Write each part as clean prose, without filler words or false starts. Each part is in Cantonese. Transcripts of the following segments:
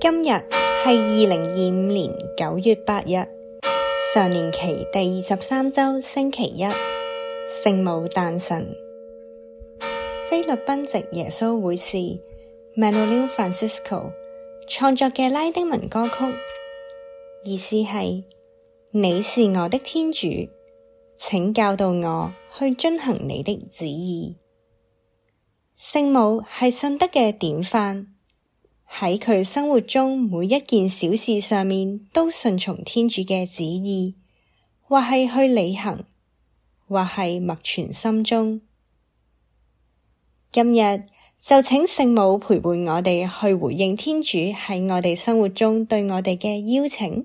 今日係2025年9月8日，常年期第23週星期一，聖母誕辰。菲律賓籍耶穌會士 Manolin Francisco 創作嘅拉丁文歌曲，意思係：你是我的天主，請教導我去遵行你的旨意。聖母係信德嘅典範，喺佢生活中每一件小事上面都順從天主嘅旨意，或係去履行，或係默存心中。今日就請聖母陪伴我哋去回應天主喺我哋生活中對我哋嘅邀請。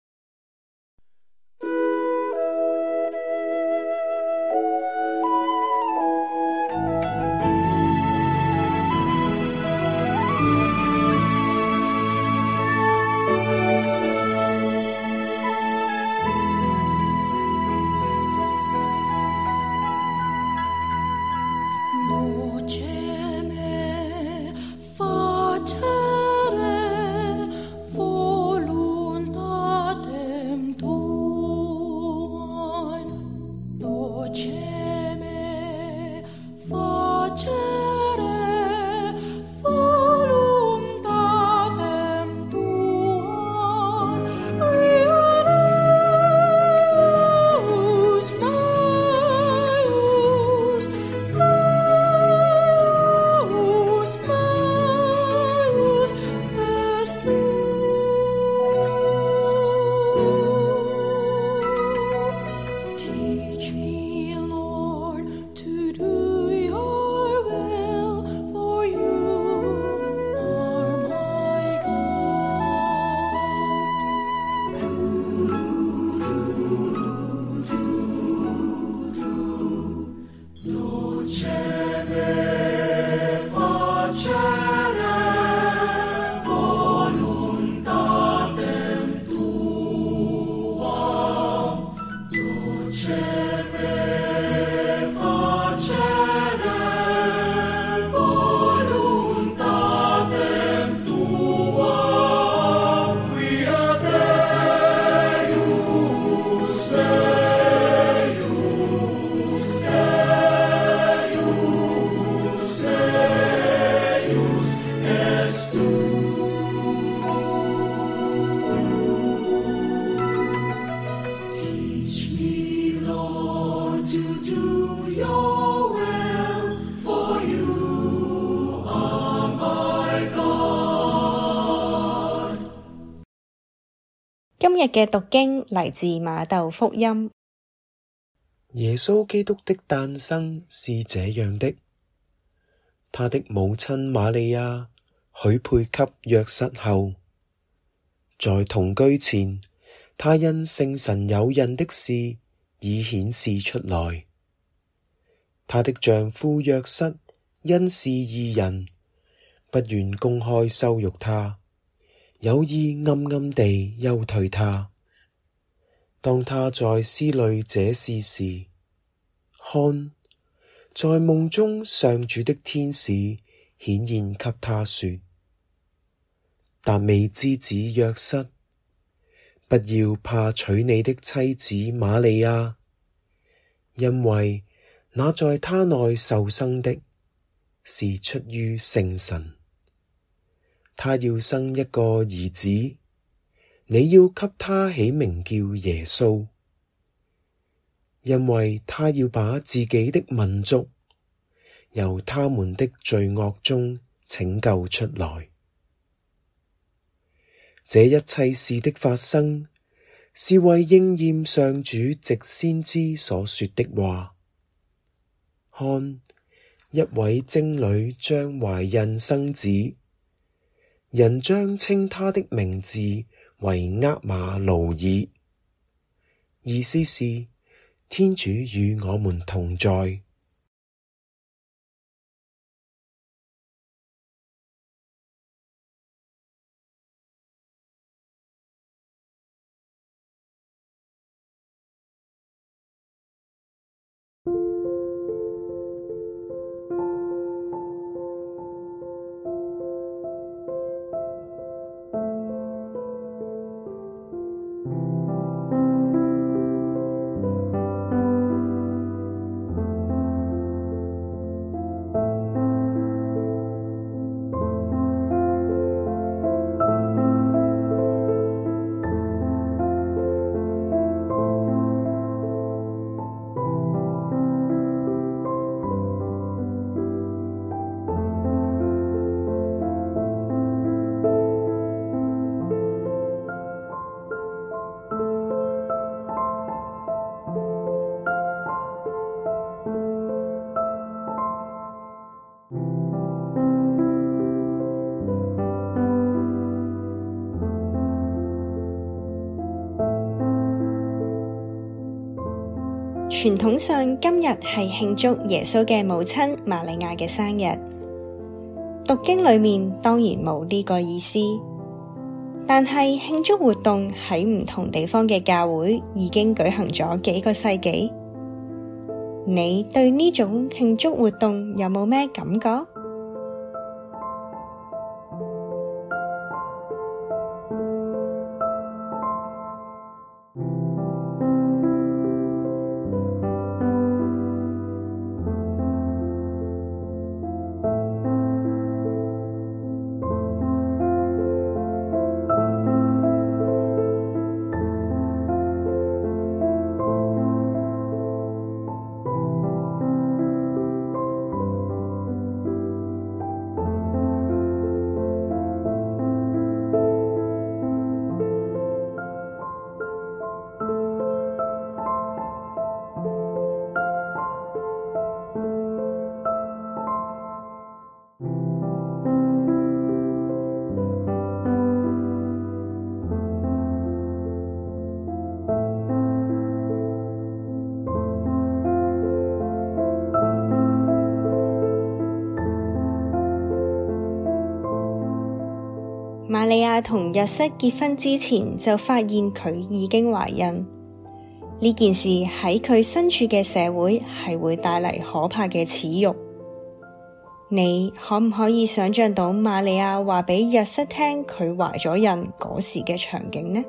今日嘅讀經嚟自馬竇福音。 耶穌基督的誕生是這樣的：他的母親瑪利亞許配給若瑟後，在同居前，她因聖神有孕的事已顯示出來。她的丈夫若瑟因是義人，不願公開羞辱她，有意暗暗地休退她。當她在思慮這事時，看，在夢中上主的天使顯現給她說：達味之子若瑟，不要怕娶你的妻子瑪利亞，因為那在她內受生的是出於聖神。他要生一個兒子，你要給他起名叫耶穌，因為他要把自己的民族由他們的罪惡中拯救出來。這一切事的發生，是為應驗上主藉先知所說的話：看，一位貞女將懷孕生子，人將稱他的名字為厄瑪奴耳，意思是天主與我們同在。 傳統上今日係慶祝耶穌嘅母親瑪利亞嘅生日，讀經裏面當然冇呢個意思，但係慶祝活動喺唔同地方嘅教會已經舉行咗幾個世紀。你對呢種慶祝活動有冇咩感覺？瑪利亞同若瑟結婚之前就發現佢已經懷孕，呢件事喺佢身處嘅社會係會帶嚟可怕嘅恥辱。你可唔可以想象到瑪利亞話俾若瑟聽佢懷咗孕嗰時嘅場景呢？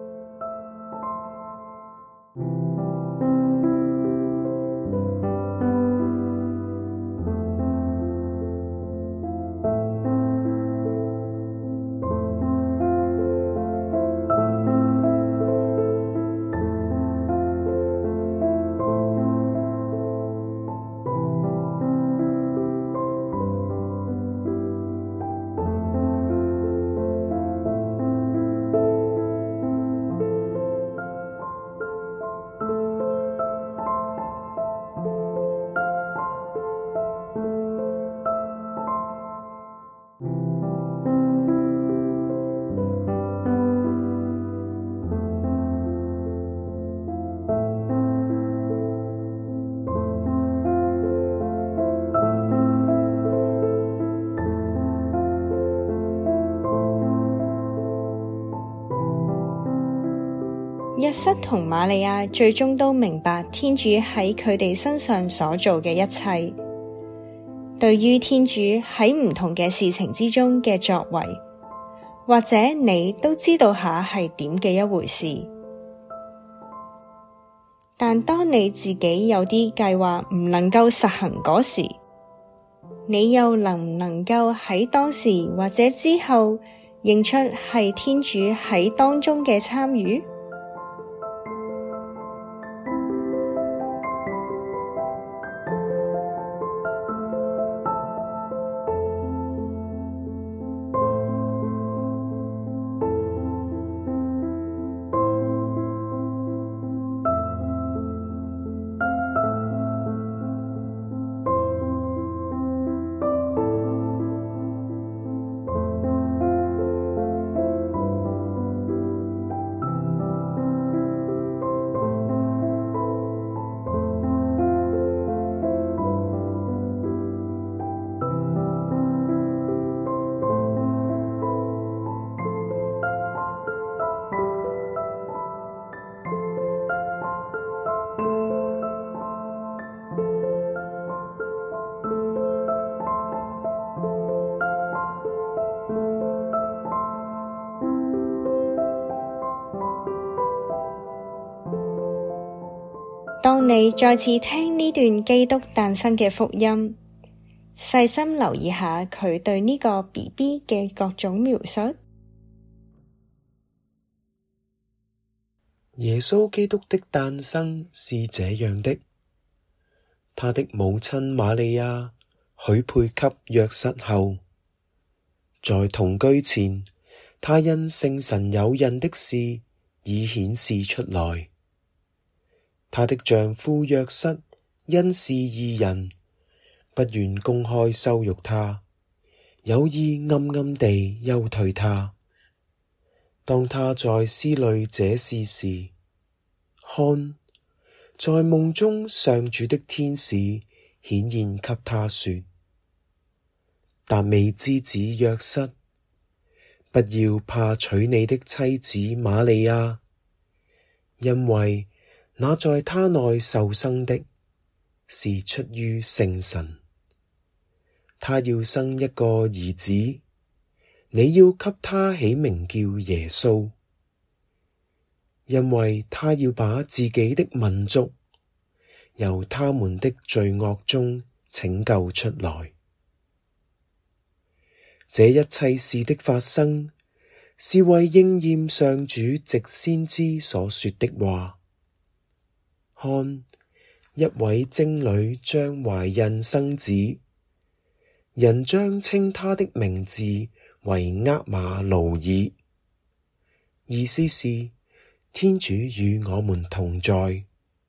若瑟同瑪利亞最終都明白天主喺佢哋身上所做嘅一切。對於天主喺唔同嘅事情之中嘅作為，或者你都知道下係點嘅一回事。但當你自己有啲計劃唔能夠實行嗰時，你又能唔能夠喺當時或者之後認出係天主喺當中嘅參與？當你再次聽呢段基督誕生嘅福音，細心留意下佢對呢個 BB 嘅各種描述。 耶穌基督的誕生是這樣的，他的母親瑪利亞許配給若瑟後，在同居前，他因聖神有孕的事已顯示出來。她的丈夫若瑟因是義人，不願公開羞辱她，有意暗暗地休退她。當他在思慮這事時，看， 在夢中上主的天使顯現給他說：達味之子若瑟，不要怕娶你的妻子瑪利亞，因為那在她內受生的是出於聖神。她要生一個兒子，你要給他起名叫耶穌，因為他要把自己的民族由他們的罪惡中拯救出來。這一切事的發生，是為應驗上主藉先知所說的話：看，一位貞女將懷孕生子，人將稱他的名字為厄瑪奴耳，意思是天主與我們同在。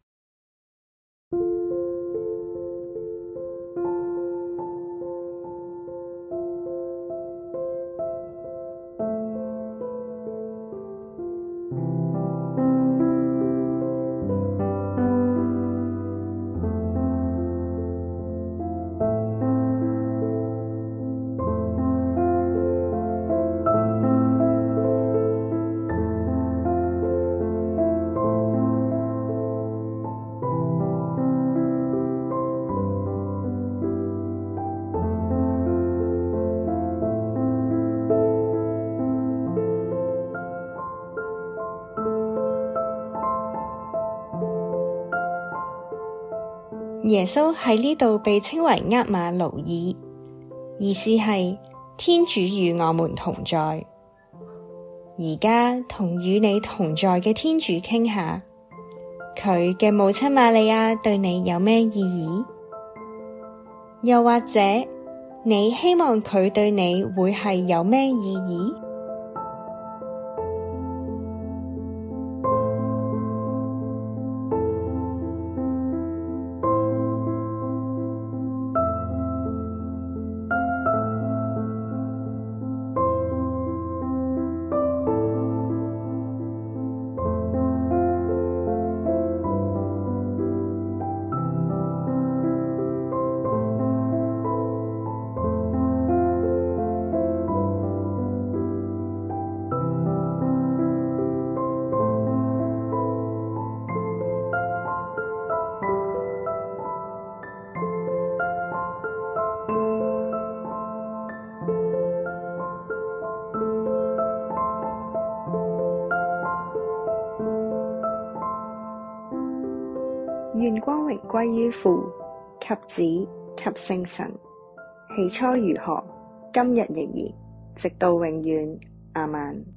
耶穌喺呢度被稱為厄瑪奴耳，意思係天主與我們同在。而家同與你同在嘅天主傾下，佢嘅母親瑪利亞對你有咩意義？又或者你希望佢對你會係有咩意義？願光榮歸於父及子及聖神，起初如何，今日亦然，直到永遠。阿們。